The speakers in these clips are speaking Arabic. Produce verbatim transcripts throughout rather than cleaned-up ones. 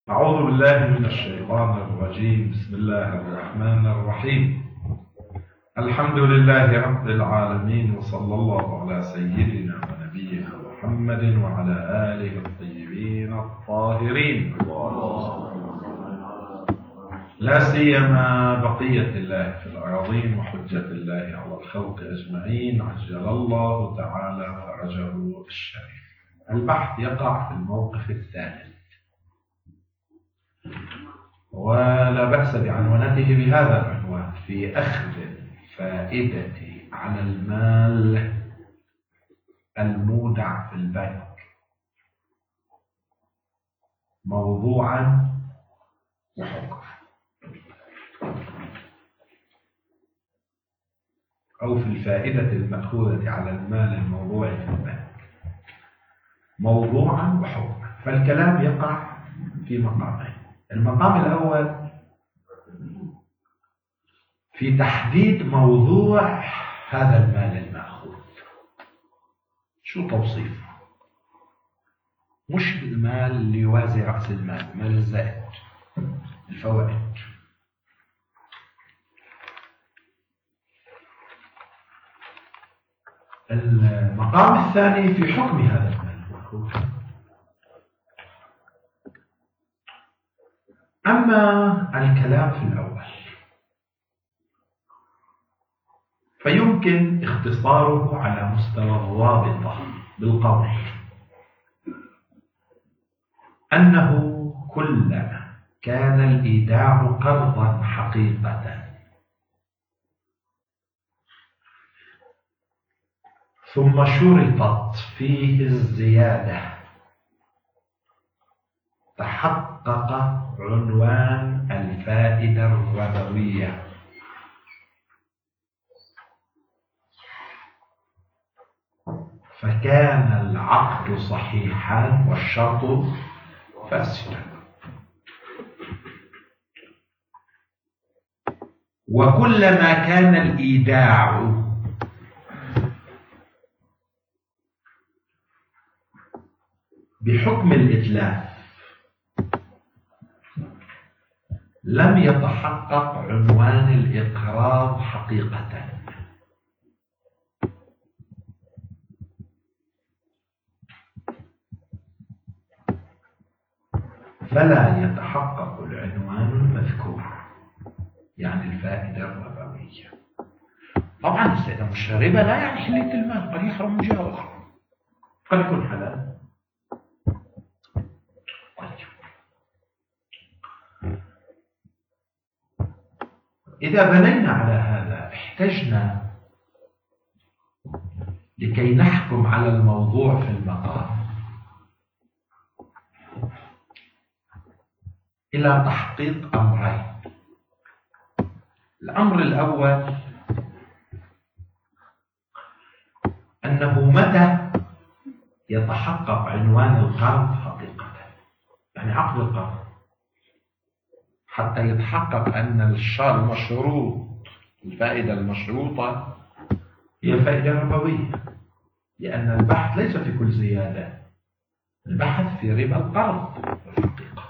أعوذ بالله من الشيطان الرجيم. بسم الله الرحمن الرحيم. الحمد لله رب العالمين، وصلى الله على سيدنا ونبينا محمد وعلى آله الطيبين الطاهرين، لا سيما بقية الله في الأراضين وحجة الله على الخلق أجمعين، عجل الله تعالى فرجه الشريف. البحث يقع في الموقف الثالث، ولا بأس بعنوانته بهذا العنوان: في أخذ الفائدة على المال المودع في البنك موضوعا وحكم، أو في الفائدة المأخوذة على المال الموضوع في البنك موضوعا وحكم. فالكلام يقع في مقامين. المقام الأول في تحديد موضوع هذا المال المأخوذ. شو توصيفه؟ مش المال اللي يوازي رأس المال، مال الزائد، الفوائد. المقام الثاني في حكم هذا المال المأخوذ. أما الكلام في الأول فيمكن اختصاره على مستوى الرابطة بالقول أنه كلما كان الإيداع قرضا حقيقة ثم شرطت فيه الزيادة تحقق عنوان الفائدة الربوية، فكان العقد صحيحا والشرط فاسدا. وكلما كان الإيداع بحكم الإتلاف لم يتحقق عنوان الإقراض حقيقة، فلا يتحقق العنوان المذكور، يعني الفائدة الربوية. طبعا السيدة مش ربا لا يعني حلية المال، قد يحرم من جهة أخرى، قد يكون حلال. إذا بنينا على هذا احتجنا لكي نحكم على الموضوع في المقام إلى تحقيق أمرين. الأمر الأول أنه متى يتحقق عنوان القرض حقيقة، يعني عقد القرض، حتى يتحقق أن الشرط المشروط، الفائدة المشروطة هي فائدة ربوية، لأن البحث ليس في كل زيادة، البحث في ربا القرض الحقيقة.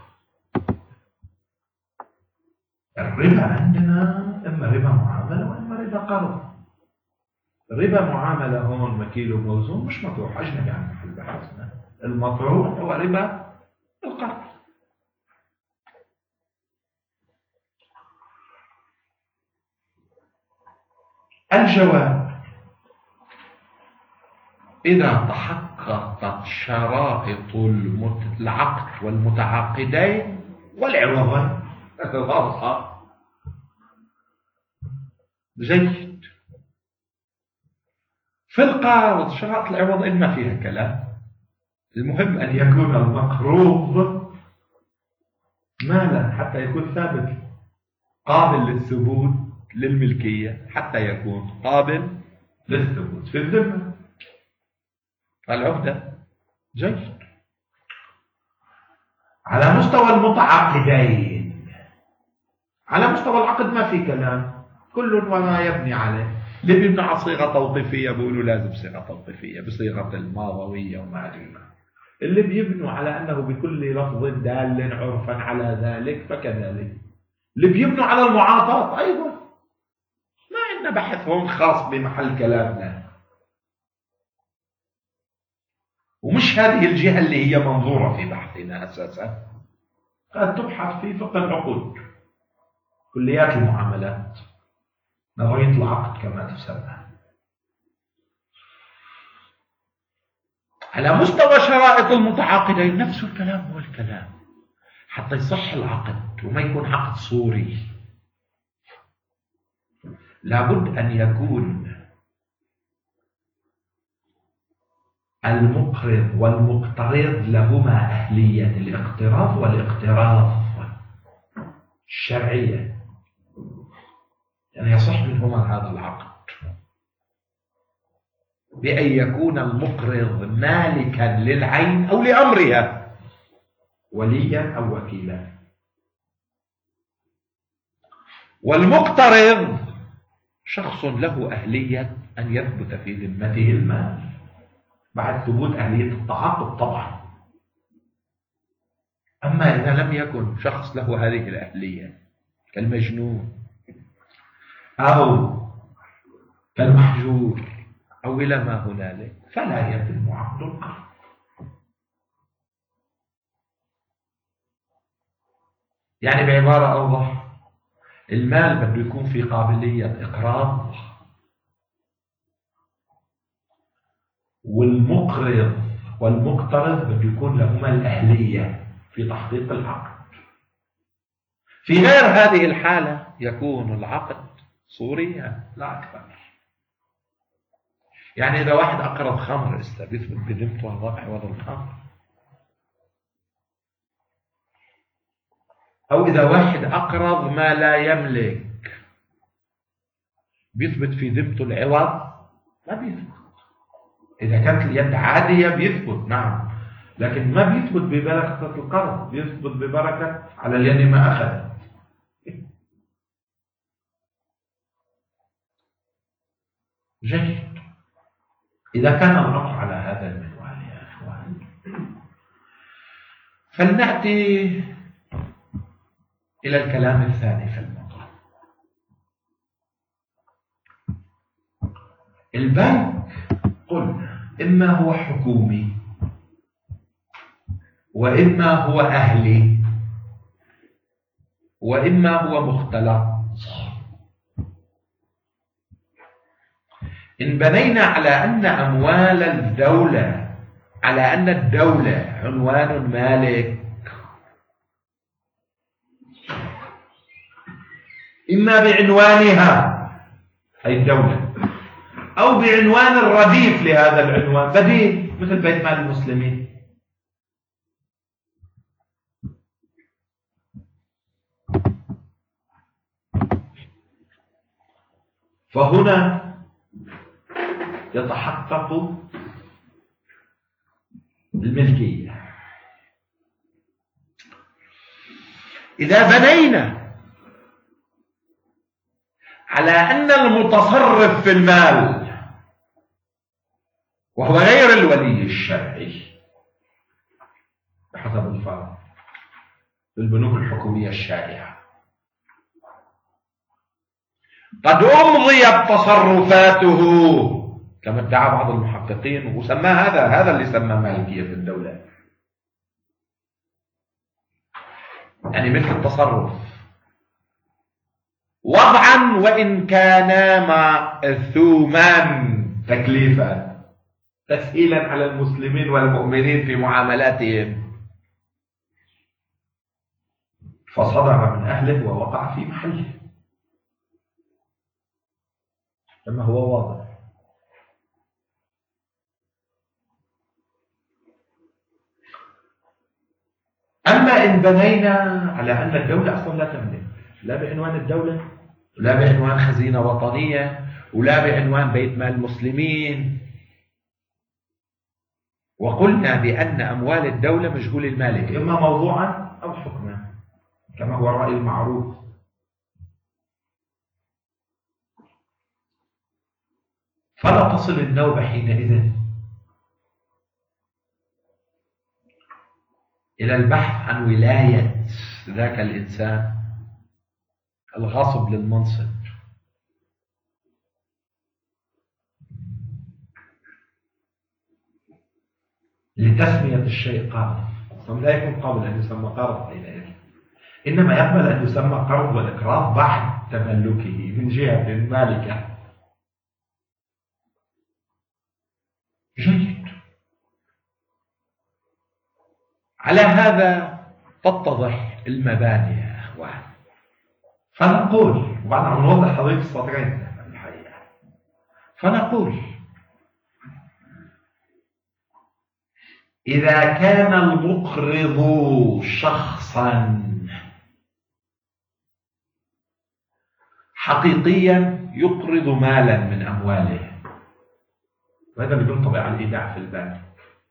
الربا عندنا إما ربا معاملة وإما ربا قرض. ربا معاملة هون مكيل وموزون مش مطروح، أجنبي عن محل بحثنا. المطروح هو ربا القرض. الجواب: إذا تحققت شرائط العقد والمتعاقدين والعوضين واضحة جيد. في القرض شرائط العوضين ما فيها كلام، المهم أن يكون المقروض مالا حتى يكون ثابت، قابل للثبوت للملكية حتى يكون قابل للثبوت في الذمة. العقدة جيد. على مستوى المتعاقدين، على مستوى العقد ما في كلام، كل وما يبني عليه. اللي بيبني على صيغة توقيفية بيقولوا لازم صيغة توقيفية بصيغة الماضوية وما أدري ما. اللي بيبنوا على أنه بكل لفظ دال عرفا على ذلك فكذلك، اللي بيبنوا على المعاطاة أيضا. ما عندنا بحث هون خاص بمحل كلامنا، ومش هذه الجهة اللي هي منظورة في بحثنا أساسا. قد تبحث في فقه العقود، كليات المعاملات، نظرية العقد كما تسمى. على مستوى شرائط المتعاقدين نفس الكلام هو الكلام. حتى يصح العقد وما يكون عقد صوري، لابد أن يكون المقرض والمقترض لهما أهلية الاقتراض والاقتراض الشرعية، يعني يصح منهما هذا العقد بأن يكون المقرض مالكا للعين أو لأمرها، وليا أو وكيلا، والمقترض شخص له أهلية أن يثبت في ذمته المال بعد ثبوت أهلية التعاقد طبعا. أما إذا لم يكن شخص له هذه الأهلية كالمجنون أو كالمحجور أو إلى ما هنالك فلا يتم عقد القرض. يعني بعبارة أوضح، المال بده يكون في قابلية إقراض، والمقرض والمقترض بده يكون لهما الأهلية في تحقيق العقد. في غير هذه الحالة يكون العقد صوريا لا أكثر. يعني إذا واحد أقرض خمر بيثبت بذمته الربح ولا الخمر، أو إذا واحد أقرض ما لا يملك بيثبت في ذمته العوض؟ ما بيثبت. إذا كانت اليد عادية بيثبت نعم، لكن ما بيثبت ببركة القرض، بيثبت ببركة على اليد ما أخذ. جيد. إذا كان الأمر على هذا المنوال يا أخوان، فلنأتي إلى الكلام الثاني في الموضوع. البنك قلنا إما هو حكومي وإما هو أهلي وإما هو مختلط. إن بنينا على أن أموال الدولة، على أن الدولة عنوان مالك، إما بعنوانها أي الدولة أو بعنوان الرديف لهذا العنوان بديل، مثل بيت مال المسلمين. فهنا يتحقق الملكية. إذا بنينا على أن المتصرف في المال وهو غير الولي الشرعي بحسب الفرض في البنوك الحكومية الشائعة قد أمضيت تصرفاته كما ادعى بعض المحققين، وسماه هذا هذا اللي سماه مالكية الدولة، يعني مثل التصرف وضعا وإن كان مأثوما تكليفا تسهيلا على المسلمين والمؤمنين في معاملاتهم، فصدر من أهله ووقع في محله كما هو واضح. أما إن بنينا على أن الدولة أصلا لا تملك، لا بعنوان الدولة ولا بعنوان خزينة وطنية ولا بعنوان بيت مال المسلمين، وقلنا بأن أموال الدولة مجهول المالك إما موضوعا أو حكما كما هو الرأي المعروف، فلا تصل النوبة حينئذ إلى البحث عن ولاية ذاك الإنسان، الغصب للمنصب، لتسمية الشيء قرض. أصلا لا يكون قابل أن يسمى قرض حينئذ، إنما يقبل أن يسمى قرض والإقراض بعد تملكه من جهة مالكة. جيد. على هذا تتضح المباني يا أخوان. فنقول، وبعد عم نوضح هذين السطرين الحقيقة، فنقول إذا كان المقرض شخصا حقيقيا يقرض مالا من أمواله، وهذا اللي بينطبق على الإيداع في البنك،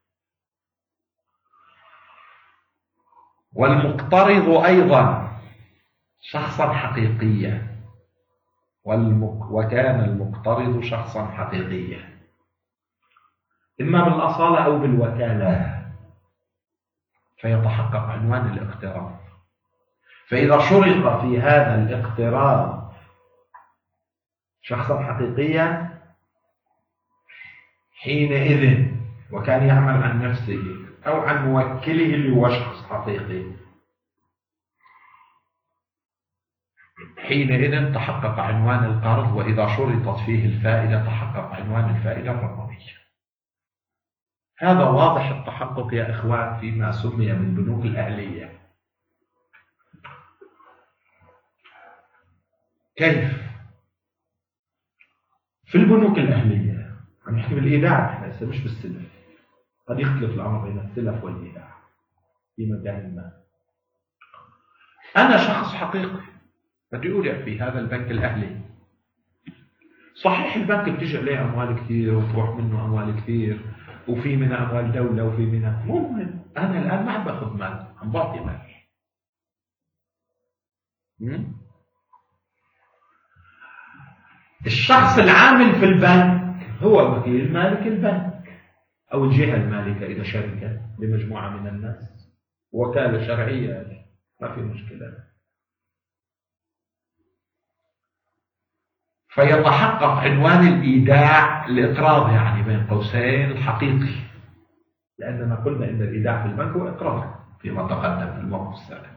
والمقترض أيضا شخصا حقيقيا، والمق... وكان المقترض شخصا حقيقيا إما بالأصالة أو بالوكالة، فيتحقق عنوان الاقتراض. فإذا شرط في هذا الاقتراض شخصا حقيقيا حينئذ، وكان يعمل عن نفسه أو عن موكله اللي هو شخص حقيقي، حينئذ تحقق عنوان القرض، وإذا شرطت فيه الفائدة تحقق عنوان الفائدة الربوية. هذا واضح التحقق يا إخوان فيما سمي بالبنوك الأهلية. كيف؟ في البنوك الأهلية عم نحكي بالإيداع، احنا لسه مش بالسلف، قد يختلف الأمر بين السلف والإيداع في مكان ما. أنا شخص حقيقي بدي أودع في هذا البنك الأهلي، صحيح البنك بتجي عليه أموال كثير وتروح منه أموال كثير، وفي منها أموال دولة وفي منها، مهم أنا الآن ما عم باخذ مال، عم بعطي مال. الشخص العامل في البنك هو وكيل مالك البنك أو الجهة المالكة إذا شركة لمجموعة من الناس، وكالة شرعية ما في مشكلة. فيتحقق عنوان الإيداع الإقراض، يعني بين قوسين الحقيقي، لأننا قلنا إن الإيداع في البنك هو إقراض فيما تقدم في الوقت السابق.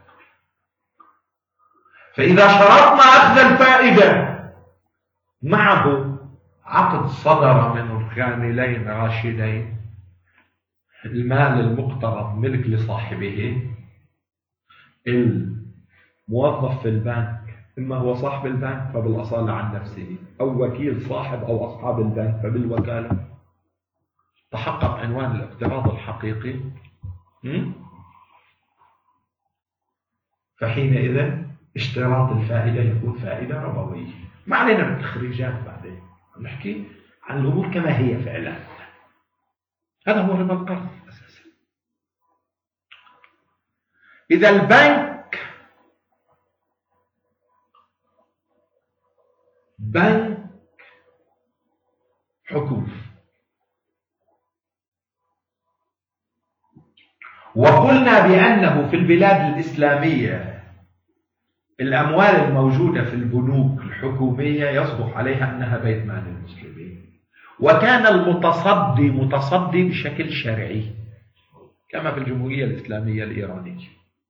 فإذا شرطنا أخذ الفائدة معه عقد صدر من الكاملين راشدين، المال المقترض ملك لصاحبه، الموظف في البنك إما هو صاحب البنك فبالأصالة عن نفسه، أو وكيل صاحب أو أصحاب البنك فبالوكالة، تحقق عنوان الاقتراض الحقيقي. فحينئذ اشتراط الفائدة يكون فائدة ربوية. ما علينا بالتخريجات بعدين، نحكي عن الأمور كما هي فعلا. هذا هو ربا القرض أساسا. إذا البنك بنك حكومي، وقلنا بأنه في البلاد الإسلامية الأموال الموجودة في البنوك الحكومية يصدق عليها أنها بيت مال المسلمين، وكان المتصدي متصدي بشكل شرعي كما في الجمهورية الإسلامية الإيرانية،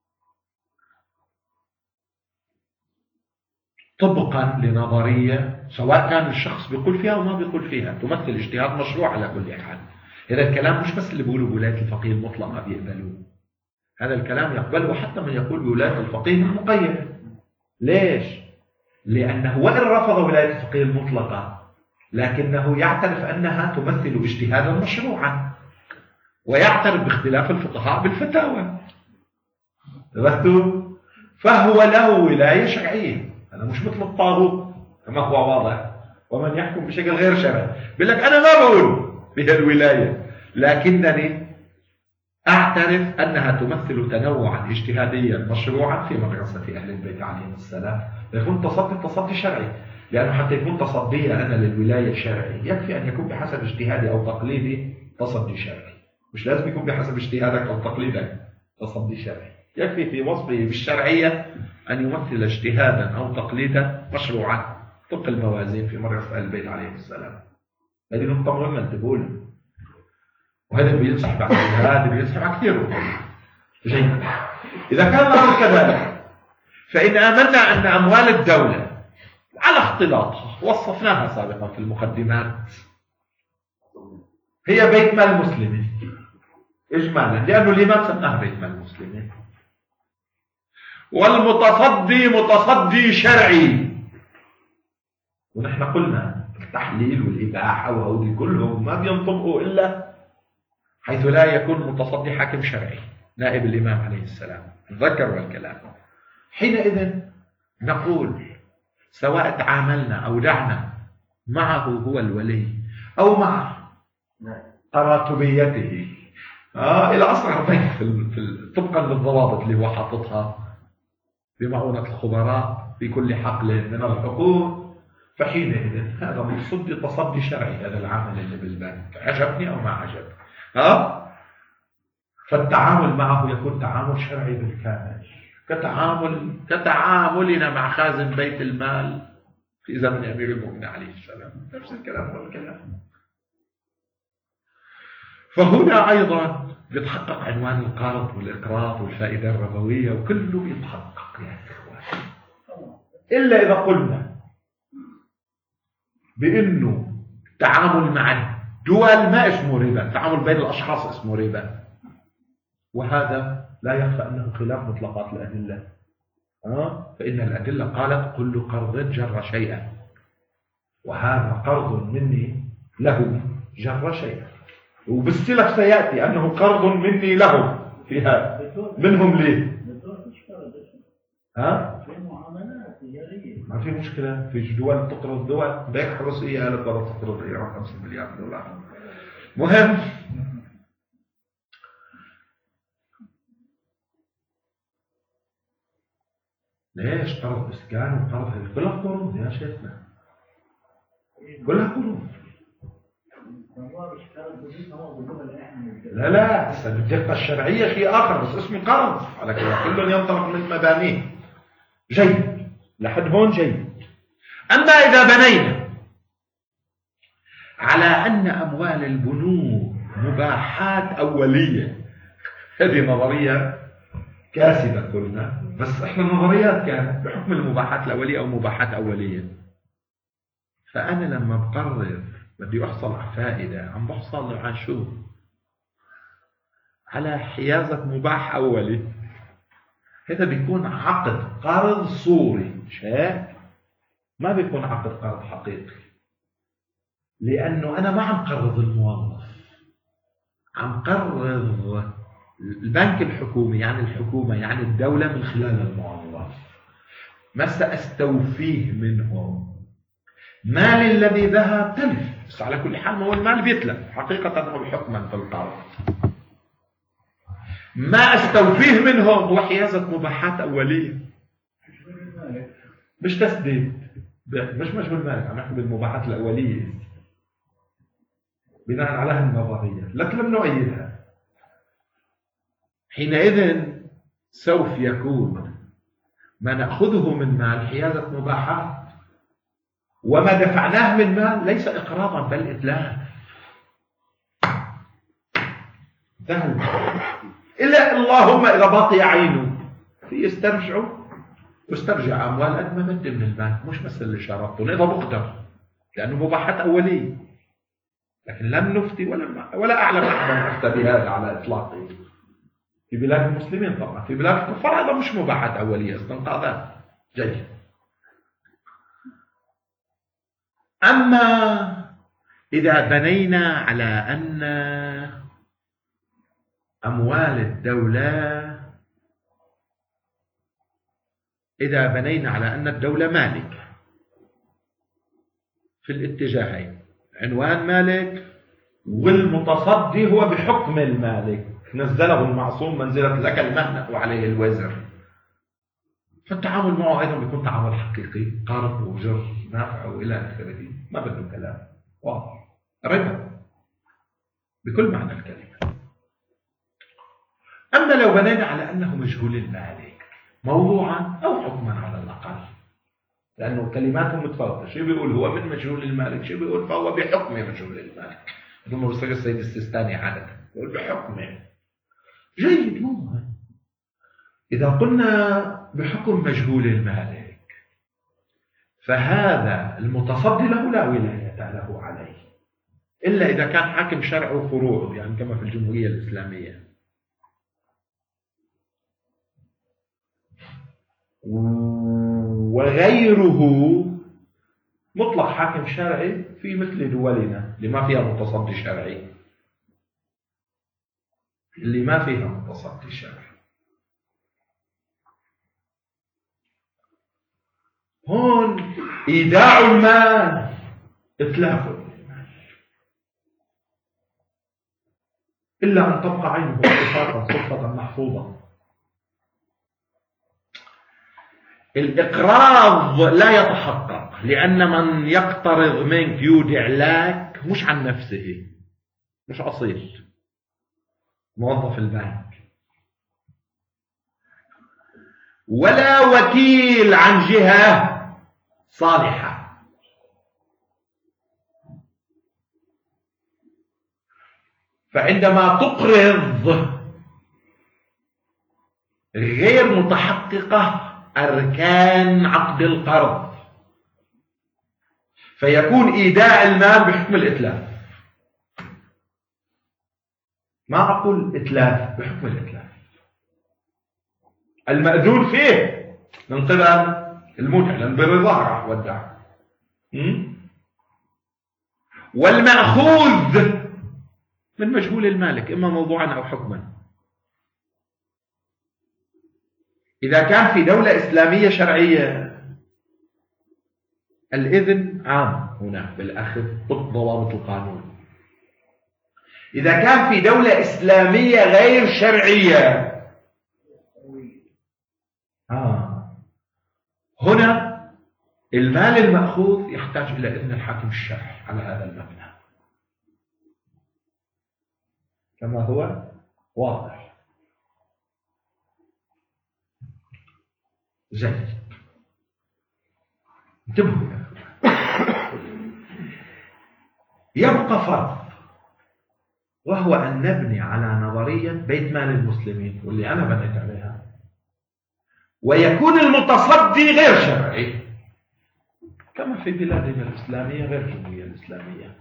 طبقا لنظرية سواء كان الشخص بيقول فيها أو ما بيقول فيها، تمثل اجتهاد مشروع على كل حال. هذا الكلام مش بس اللي بيقولوا بولاية الفقيه المطلقة بيقبلوه، هذا الكلام يقبله حتى من يقول بولاية الفقيه المقيد. ليش؟ لأنه وإن رفض ولاية الفقيه المطلقة لكنه يعترف أنها تمثل اجتهادا مشروعا، ويعترف باختلاف الفقهاء بالفتاوى، فهو له ولاية شرعية. أنا مش مثل الطاغوت كما هو واضح، ومن يحكم بشكل غير شرعي بيقول لك أنا ما بقول بها الولاية، لكنني أعترف أنها تمثل تنوعا اجتهاديا مشروعا في مدرسة أهل البيت عليهم السلام، فيكون تصدي تصدي شرعي، لأنه حتى يكون تصدي أنا للولاية شرعي يكفي أن يكون بحسب اجتهادي أو تقليدي تصدي شرعي، مش لازم يكون بحسب اجتهادك أو تقليدك تصدي شرعي، يكفي في وصفه بالشرعية أن يمثل اجتهادا أو تقليدا مشروعا طبق الموازين في مرة آل البيت عليه السلام. هذه نقطة مهمة انتبهوا، وهذا بينصح بعد هذا بينصح بعد كثير. جيد. إذا كان الأمر كذلك فإن آمنا أن أموال الدولة على اختلاطها وصفناها سابقا في المقدمات هي بيت مال مسلمين إجمالا، لأنه الإمام سماها بيت مال مسلمين، والمتصدي متصدي شرعي. ونحن قلنا التحليل والإباحة وهؤلاء كلهم ما بينطبقوا إلا حيث لا يكون متصدي حاكم شرعي نائب الإمام عليه السلام. تذكروا الكلام. حينئذ نقول سواء تعاملنا أو دعنا معه هو الولي أو مع تراتبيته آه إلى أصغر بيت في طبقا للضوابط اللي هو حاططها بمعونة الخبراء في كل حقل من الحقوق، فحينئذ هذا متصدي تصدي شرعي. هذا العمل اللي بالبنك عجبني أو ما عجب ها، فالتعامل معه يكون تعامل شرعي بالكامل، كتعامل كتعاملنا مع خازن بيت المال في زمن أمير المؤمنين عليه السلام، نفس الكلام والكلام. فهنا أيضا بيتحقق عنوان القرض والإقراض والفائدة الربوية، وكله بيتحقق يا إخوان، إلا إذا قلنا بأنه التعامل مع الدول ما اسمه ربا، التعامل بين الأشخاص اسمه ربا، وهذا لا يخفى أنه خلاف مطلقات الأدلة. أه؟ فإن الأدلة قالت كل قرض جر شيئا، وهذا قرض مني له جر شيئا، وبالسلف سيأتي أنه قرض مني له فيها منهم ليه ها؟ ما في مشكلة، في دول تقرض دول بيك حرصية لبرا تقرض إيران خمسة مليار دولار. مهم ليش قرض إسكان وقرض كلها قروض يا شيخنا، كلها قروض. لا لا الدقة الشرعية شيء آخر، بس اسمه قرض على كده، كل ينطلق من مبانيه. جيد لحد هون جيد. أما إذا بنينا على أن أموال البنوك مباحات أولية، هذه نظرية كاسدة قلنا، بس إحنا النظريات كانت بحكم المباحات الأولية أو مباحات أولية. فأنا لما بقرر بدي أحصل على فائدة، عم بحصل على شو؟ على حيازة مباح أولي. هذا بيكون عقد قرض صوري شيء، ما بيكون عقد قرض حقيقي، لأنه أنا ما عم قرض الموظف، عم قرض البنك الحكومي، يعني الحكومة يعني الدولة من خلال الموظف. ما سأستوفيه منهم مالي الذي ذهب تلف، بس على كل حال ما هو المال بيتلف حقيقة أو حكما في القرض. ما أستوفيه منهم هو حيازة مباحات أولية، مش تسديد، مش مشغول المالك، عم نحكي بالمباحات الأولية بناء على هالنظرية، لكن لم نؤيدها. حينئذ سوف يكون ما نأخذه من مال حيازة مباحات، وما دفعناه من مال ليس إقراضا بل إتلاف. ذهب إلا اللهم إذا بقي عينه في يسترجعوا واسترجع أموال قد ما بدي من البنك، مش مثل اللي شرطته إذا بقدر، لأنه مباحات أولية. لكن لم نفتي ولا ولا أعلم أحدا أفتى بهذا على إطلاقه في بلاد المسلمين. طبعا في بلاد الكفار هذا مش مباحات أولية، استنقاذات. جيد. أما إذا بنينا على أن أموال الدولة إذا بنينا على أن الدولة مالك في الاتجاهين، عنوان مالك والمتصدي هو بحكم المالك، نزله المعصوم منزلة لك المهنة وعليه الوزر، فالتعامل معه أيضا بيكون تعامل حقيقي، قرض وجر نافع وإلى آخره، ما بده كلام واضح، ربا بكل معنى الكلمة. أما لو بنينا على أنه مجهول المالك موضوعا أو حكما على الأقل، لأنه كلماتهم متفاوتة، شيء بيقول هو من مجهول المالك، شيء بيقول فهو بحكم مجهول المالك. ثم رسول السيد السيستاني عادة يقول بحكمه. جيد، مو إذا قلنا بحكم مجهول المالك فهذا المتصدي له لا ولاية له عليه إلا إذا كان حاكم شرعي وفروعه، يعني كما في الجمهورية الإسلامية. وغيره مطلق حاكم شرعي في مثل دولنا اللي ما فيها متصدي شرعي، اللي ما فيها متصدي شرعي. هون إيداع المال إتلاف المال، إلا أن تبقى عينه صفاتا صفة محفوظة. الإقراض لا يتحقق لأن من يقترض منك يودع لك مش عن نفسه، مش أصيل موظف البنك، ولا وكيل عن جهة صالحة. فعندما تقرض غير متحققة أركان عقد القرض، فيكون إيداع المال بحكم الإتلاف. ما أقول إتلاف، بحكم الإتلاف المأذون فيه من قبل المودع، لأن برضاه راح ودع. والمأخوذ من مجهول المالك إما موضوعا أو حكما. إذا كان في دولة إسلامية شرعية الإذن عام هنا بالأخذ ضد ضوابط القانون. إذا كان في دولة إسلامية غير شرعية آه. هنا المال المأخوذ يحتاج إلى إذن الحاكم الشرعي على هذا المبنى، كما هو واضح. زين، انتبهوا. يبقى فرض، وهو أن نبني على نظرية بيت مال المسلمين واللي أنا بنيت عليها، ويكون المتصدي غير شرعي كما في بلادنا الإسلامية غير الجمهورية الإسلامية.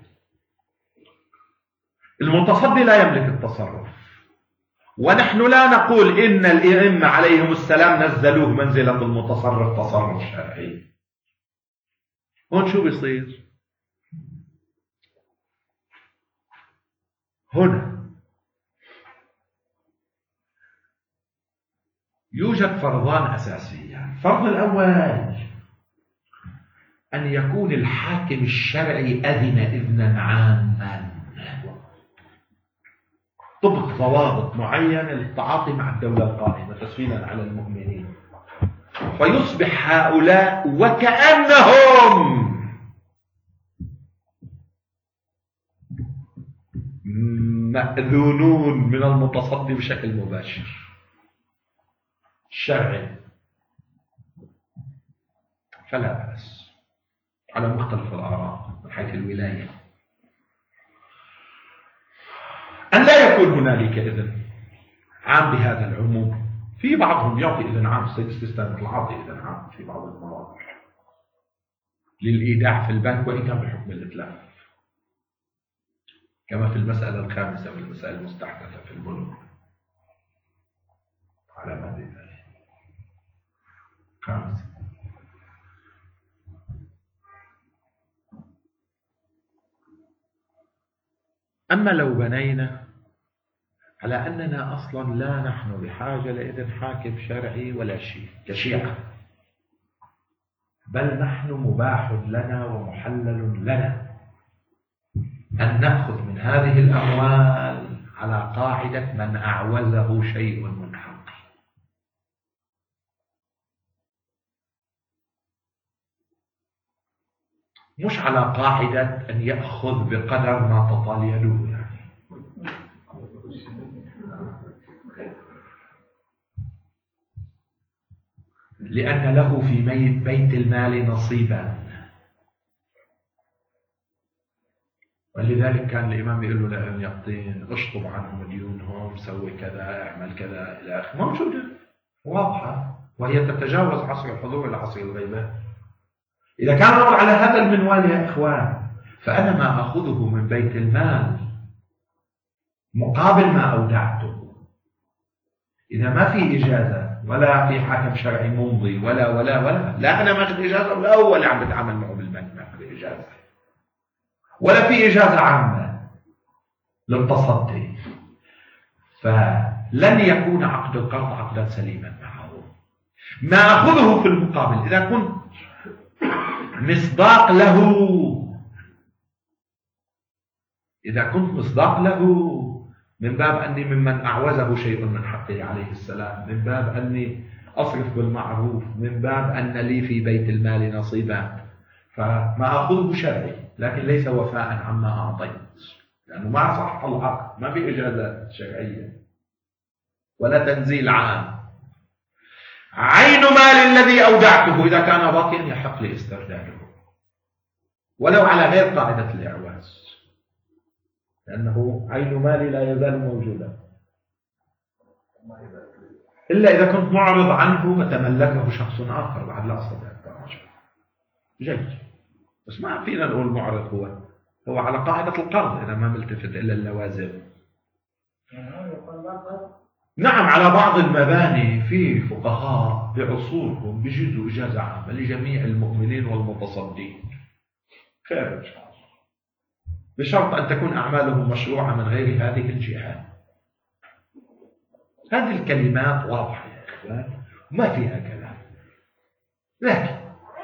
المتصدي لا يملك التصرف، ونحن لا نقول إن الأئمة عليهم السلام نزلوه منزلة المتصرف تصرف شرعي. هون شو بيصير؟ هنا يوجد فرضان أساسيان. الفرض الأول أن يكون الحاكم الشرعي أذن إذنا عاما طبق ضوابط معينة للتعاطي مع الدولة القائمة تسويلا على المؤمنين، فيصبح هؤلاء وكأنهم مأذونون من المتصدي بشكل مباشر شرعي، فلا بأس على مختلف الآراء من حيث الولاية أن لا يكون هنالك إذن عام بهذا العموم. في بعضهم يعطي إذن عام، السيد السيستاني العاطي إذن عام في بعض المواضع للإيداع في البنك وإن كان بحكم الإتلاف، كما في المسألة الخامسة والمسألة المستحدثة في البنوك على ما ذلك. خامسة، أما لو بنينا على أننا أصلا لا نحن بحاجة لإذن حاكم شرعي ولا شيء كشيعة، بل نحن مباح لنا ومحلل لنا أن نأخذ من هذه الأموال على قاعدة من أعوزه شيء من حقه، مش على قاعدة أن يأخذ بقدر ما تطال يده. يعني لأن له في بيت المال نصيبا. ولذلك كان الإمام يقول له لأن يقطين اشطب عنهم ديونهم، سوي كذا، اعمل كذا إلى آخره، موجودة واضحة، وهي تتجاوز عصر الحضور إلى عصر الغيبة. إذا كان الأمر على هذا المنوال يا إخوان، فأنا ما أخذه من بيت المال مقابل ما أودعته، إذا ما في إجازة ولا في حاكم شرعي ممضي ولا ولا ولا لا أنا ماخذ إجازة ولا هو اللي عم بتعامل معه بالبنك ماخذ إجازة، ولا في إجازة عامة للتصدي، فلن يكون عقد القرض عقدا سليما معه. ما أخذه في المقابل إذا كنت مصداق له، إذا كنت مصداق له من باب أني ممن أعوزه شيء من حقه عليه السلام، من باب أني أصرف بالمعروف، من باب أن لي في بيت المال نصيبا، فما أخذه شرعي، لكن ليس وفاء عما أعطيت، لأنه ما صح العقد، ما في إجازة شرعية ولا تنزيل عام. عين مال الذي أودعته إذا كان باقيا يحق لي استرداده، ولو على غير قاعدة الإعواز، لأنه عين مالي لا يزال موجودا، إلا إذا كنت معرض عنه وتملكه شخص آخر بعد لا أستطيع التراجع. جيد، بس ما فينا نقول معرض هو هو على قاعدة القرض إذا ما ملتفت إلا اللوازم. نعم، على بعض المباني في فقهاء بعصورهم بيجيزوا إجازة عامة لجميع المؤمنين والمتصدين، خير إن شاء الله، بشرط أن تكون أعمالهم مشروعة من غير هذه الجهات. هذه الكلمات واضحة يا إخوان، ما فيها كلام. لكن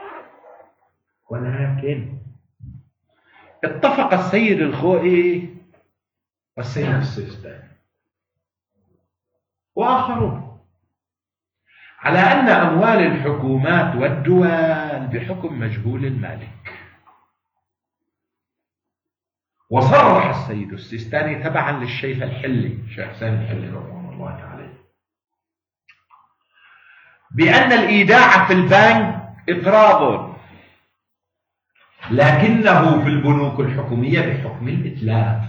ولكن اتفق السيد الخوئي والسيد السيستاني وآخرون على أن أموال الحكومات والدول بحكم مجهول المالك. وصرح السيد السيستاني تبعا للشيخ الحلي، شيخ حسين الحلي رحمه الله عليه، بأن الإيداع في البنك إقراض، لكنه في البنوك الحكومية بحكم الإتلاف.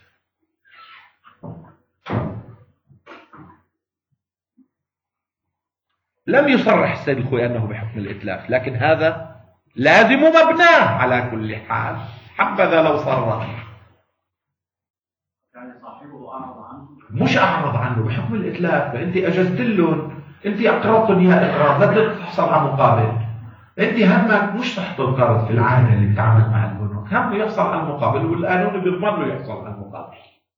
لم يصرح السيد الخوئي أنه بحكم الإتلاف، لكن هذا لازم مبناه على كل حال، حبذا لو صرح. يعني صاحبه أعرض عنه؟ مش أعرض عنه، بحكم الإتلاف، فأنت أجزت لهم، أنت أقرضتهم يا إقراض، بدك تحصل على مقابل. أنت همك مش تحط القرض في العادة اللي بتعامل مع البنوك، همه يحصل على المقابل، والقانون بيضمن له يحصل على المقابل.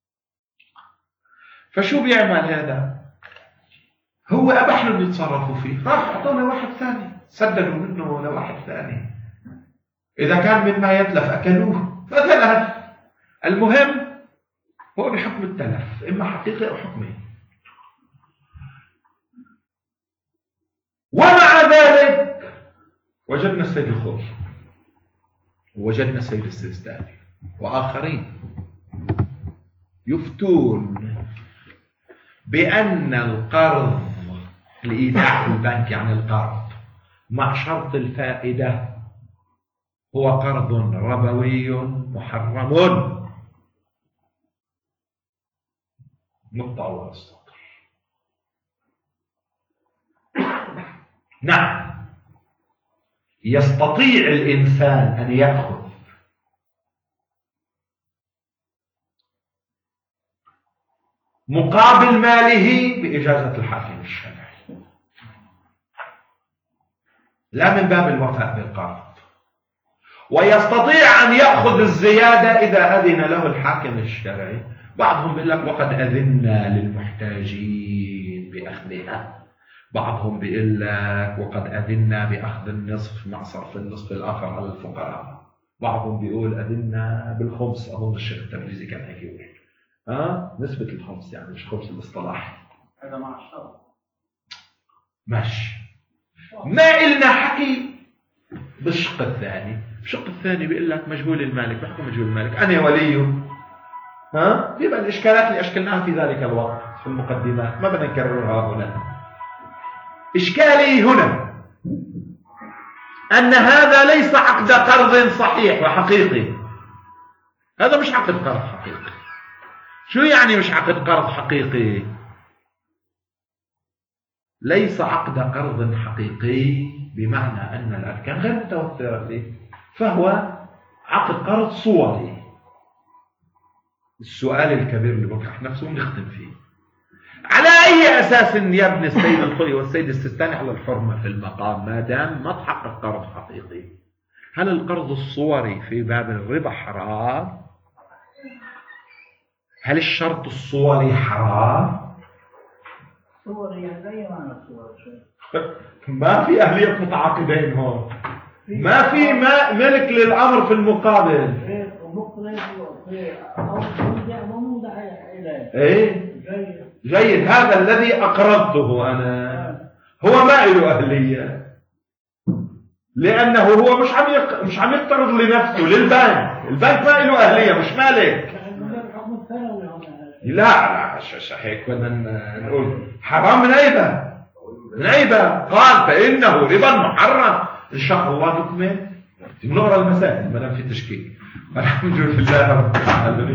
فشو بيعمل هذا؟ هو أباح لهم يتصرفوا فيه، راح أعطونا واحد ثاني، سددوا منه لواحد ثاني، إذا كان مما يتلف أكلوه مثلا. المهم هو بحكم التلف، إما حقيقي أو حكمي. ومع ذلك وجدنا السيد الخوئي ووجدنا السيد السيستاني وآخرين يفتون بأن القرض، الإيداع في البنك يعني القرض مع شرط الفائدة، هو قرض ربوي محرم. نقطة أول السطر. نعم، يستطيع الإنسان أن يأخذ مقابل ماله بإجازة الحاكم الشرعي، لا من باب الوفاء بالقرض، ويستطيع أن يأخذ الزيادة إذا أذن له الحاكم الشرعي. بعضهم بيقول لك وقد أذنا للمحتاجين بأخذها، بعضهم بيقول لك وقد أذنا بأخذ النصف مع صرف النصف الآخر على الفقراء، بعضهم بيقول أذنا بالخمس، أظن الشيخ التبريزي كان هيك يقول، ها نسبة الخمس يعني مش خمس الاصطلاح، هذا مع الشرط ماشي. ما إلنا حكي بالشق الثاني. الشق الثاني بيقول لك مجهول المالك، بحكم مجهول المالك أنا وليه، ها بيبقى الإشكالات اللي أشكلناها في ذلك الوقت في المقدمات ما بدنا نكررها هنا. إشكالي هنا أن هذا ليس عقد قرض صحيح وحقيقي. هذا مش عقد قرض حقيقي. شو يعني مش عقد قرض حقيقي؟ ليس عقد قرض حقيقي بمعنى أن الأركان غير متوفرة فيه، فهو عقد قرض صوري. السؤال الكبير اللي بطرح نفسه ونختم فيه، على أي أساس يبني السيد الخلي والسيد السيستاني على الحرمة في المقام ما دام ما تحقق قرض حقيقي؟ هل القرض الصوري في باب الربا حرام؟ هل الشرط الصوري حرام؟ صوري زي ما صور ما في أهلية متعاقدين هون، ما في ما ملك للأمر في المقابل. ايه جيد، هذا الذي أقرضته أنا هو ما له أهلية، لأنه هو مش عم يق... مش عم يقترض لنفسه، للبنك. البنك ما له أهلية، مش مالك. لا لا مش هيك بدنا نقول حرام من أي باب؟ من أي باب؟ قال فإنه ربا محرم. إن شاء الله نكمل بنقرأ المسائل ما دام في تشكيل. الحمد لله رب العالمين.